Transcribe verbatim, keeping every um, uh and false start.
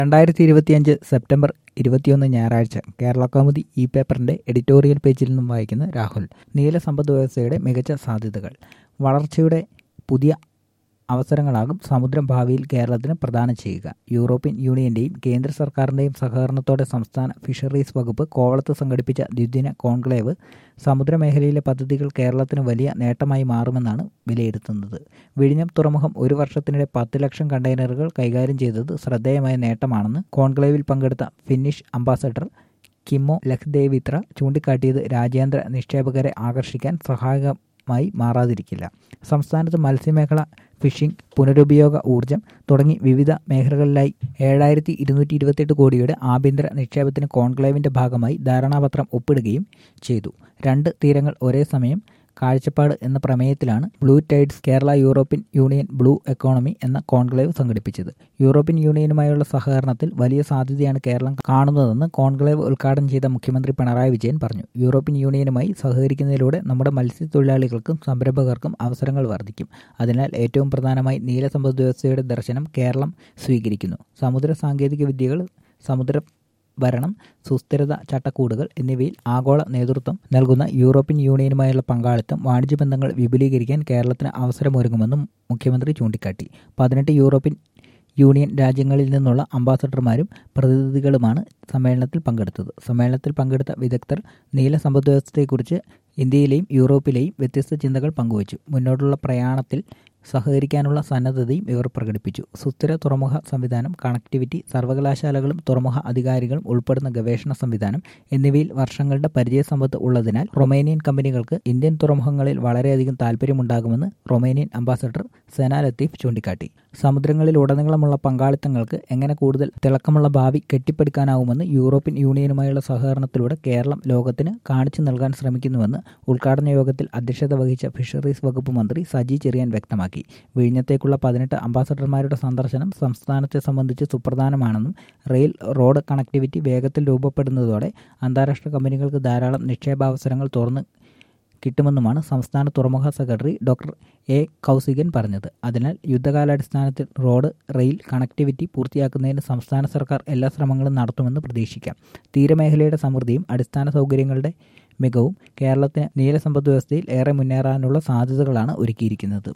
രണ്ടായിരത്തി ഇരുപത്തിയഞ്ച് സെപ്റ്റംബർ ഇരുപത്തിയൊന്ന് ഞായറാഴ്ച കേരള കൗമുദി ഇ പേപ്പറിന്റെ എഡിറ്റോറിയൽ പേജിൽ നിന്നും വായിക്കുന്ന രാഹുൽ. നീല സമ്പദ് വ്യവസ്ഥയുടെ മികച്ച സാധ്യതകൾ. വളർച്ചയുടെ പുതിയ അവസരങ്ങളാകും സമുദ്രം ഭാവിയിൽ കേരളത്തിന് പ്രദാനം ചെയ്യുക. യൂറോപ്യൻ യൂണിയന്റെയും കേന്ദ്ര സർക്കാരിന്റെയും സഹകരണത്തോടെ സംസ്ഥാന ഫിഷറീസ് വകുപ്പ് കോവളത്ത് സംഘടിപ്പിച്ച ദ്വിദിന കോൺക്ലേവ് സമുദ്രമേഖലയിലെ പദ്ധതികൾ കേരളത്തിന് വലിയ നേട്ടമായി മാറുമെന്നാണ് വിലയിരുത്തുന്നത്. വിഴിഞ്ഞം തുറമുഖം ഒരു വർഷത്തിനിടെ പത്ത് ലക്ഷം കണ്ടെയ്നറുകൾ കൈകാര്യം ചെയ്തത് ശ്രദ്ധേയമായ നേട്ടമാണെന്ന് കോൺക്ലേവിൽ പങ്കെടുത്ത ഫിന്നിഷ് അംബാസഡർ കിമ്മോ ലഖ്ദേവിത്ര ചൂണ്ടിക്കാട്ടിയത് രാജ്യാന്തര നിക്ഷേപകരെ ആകർഷിക്കാൻ സഹായകമായി മാറാതിരിക്കില്ല. സംസ്ഥാനത്ത് മത്സ്യമേഖല, ഫിഷിംഗ്, പുനരുപയോഗ ഊർജ്ജം തുടങ്ങി വിവിധ മേഖലകളിലായി ഏഴായിരത്തി ഇരുന്നൂറ്റി ഇരുപത്തിയെട്ട് കോടിയുടെ ആഭ്യന്തര നിക്ഷേപത്തിന് കോൺക്ലേവിന്റെ ഭാഗമായി ധാരണാപത്രം ഒപ്പിടുകയും ചെയ്തു. രണ്ട് തീരങ്ങൾ ഒരേ സമയം കാഴ്ചപ്പാട് എന്ന പ്രമേയത്തിലാണ് blue tides Kerala European union blue economy എന്ന കോൺക്ലേവ് സംഘടിപ്പിച്ചത്. യൂറോപ്യൻ യൂണിയനുമായുള്ള സഹകരണത്തിൽ വലിയ സാധ്യതയാണ് കേരളം കാണുന്നതെന്ന് കോൺക്ലേവ് ഉദ്ഘാടനം ചെയ്ത മുഖ്യമന്ത്രി പിണറായി വിജയൻ പറഞ്ഞു. യൂറോപ്യൻ യൂണിയനുമായി സഹകരിക്കുന്നതിലൂടെ നമ്മുടെ മത്സ്യത്തൊഴിലാളികൾക്കും സംരംഭകർക്കും അവസരങ്ങൾ വർദ്ധിക്കും. അതിനാൽ ഏറ്റവും പ്രധാനമായി നീല സമ്പദ് വ്യവസ്ഥയുടെ ദർശനം കേരളം സ്വീകരിക്കുന്നു. സമുദ്ര സാങ്കേതിക വിദ്യകൾ, സമുദ്ര ഭരണം, സുസ്ഥിരത ചട്ടക്കൂടുകൾ എന്നിവയിൽ ആഗോള നേതൃത്വം നൽകുന്ന യൂറോപ്യൻ യൂണിയനുമായുള്ള പങ്കാളിത്തം, വാണിജ്യ ബന്ധങ്ങൾ വിപുലീകരിക്കാൻ കേരളത്തിന് അവസരമൊരുങ്ങുമെന്നും മുഖ്യമന്ത്രി ചൂണ്ടിക്കാട്ടി. പതിനെട്ട് യൂറോപ്യൻ യൂണിയൻ രാജ്യങ്ങളിൽ നിന്നുള്ള അംബാസഡർമാരും പ്രതിനിധികളുമാണ് സമ്മേളനത്തിൽ പങ്കെടുത്തത്. സമ്മേളനത്തിൽ പങ്കെടുത്ത വിദഗ്ധർ നീല സമ്പദ് വ്യവസ്ഥയെക്കുറിച്ച് ഇന്ത്യയിലെയും യൂറോപ്പിലെയും വ്യത്യസ്ത ചിന്തകൾ പങ്കുവച്ചു. മുന്നോട്ടുള്ള പ്രയാണത്തിൽ സഹകരിക്കാനുള്ള സന്നദ്ധതയും ഇവർ പ്രകടിപ്പിച്ചു. സുസ്ഥിര തുറമുഖ സംവിധാനം, കണക്ടിവിറ്റി, സർവകലാശാലകളും തുറമുഖ അധികാരികളും ഉൾപ്പെടുന്ന ഗവേഷണ സംവിധാനം എന്നിവയിൽ വർഷങ്ങളുടെ പരിചയസമ്പത്ത് ഉള്ളതിനാൽ റൊമേനിയൻ കമ്പനികൾക്ക് ഇന്ത്യൻ തുറമുഖങ്ങളിൽ വളരെയധികം താൽപ്പര്യമുണ്ടാകുമെന്ന് റൊമേനിയൻ അംബാസഡർ സെന ലത്തീഫ് ചൂണ്ടിക്കാട്ടി. സമുദ്രങ്ങളിലുടനീളമുള്ള പങ്കാളിത്തങ്ങൾക്ക് എങ്ങനെ കൂടുതൽ തിളക്കമുള്ള ഭാവി കെട്ടിപ്പടുക്കാനാവുമെന്ന് യൂറോപ്യൻ യൂണിയനുമായുള്ള സഹകരണത്തിലൂടെ കേരളം ലോകത്തിന് കാണിച്ചു നൽകാൻ ശ്രമിക്കുന്നുവെന്ന് ഉദ്ഘാടന യോഗത്തിൽ അധ്യക്ഷത വഹിച്ച ഫിഷറീസ് വകുപ്പ് മന്ത്രി സജി ചെറിയാൻ വ്യക്തമാക്കി. വിഴിഞ്ഞത്തേക്കുള്ള പതിനെട്ട് അംബാസഡർമാരുടെ സന്ദർശനം സംസ്ഥാനത്തെ സംബന്ധിച്ച് സുപ്രധാനമാണെന്നും റെയിൽ റോഡ് കണക്ടിവിറ്റി വേഗത്തിൽ രൂപപ്പെടുന്നതോടെ അന്താരാഷ്ട്ര കമ്പനികൾക്ക് ധാരാളം നിക്ഷേപാവസരങ്ങൾ തുറന്ന് കിട്ടുമെന്നുമാണ് സംസ്ഥാന തുറമുഖ സെക്രട്ടറി ഡോക്ടർ എ കൗസികൻ പറഞ്ഞത്. അതിനാൽ യുദ്ധകാലാടിസ്ഥാനത്തിൽ റോഡ്, റെയിൽ കണക്ടിവിറ്റി പൂർത്തിയാക്കുന്നതിന് സംസ്ഥാന സർക്കാർ എല്ലാ ശ്രമങ്ങളും നടത്തുമെന്ന് പ്രതീക്ഷിക്കാം. തീരമേഖലയുടെ സമൃദ്ധിയും അടിസ്ഥാന സൗകര്യങ്ങളുടെ മികവും കേരളത്തിന് നീല സമ്പദ് വ്യവസ്ഥയിൽ ഏറെ മുന്നേറാനുള്ള സാധ്യതകളാണ് ഒരുക്കിയിരിക്കുന്നത്.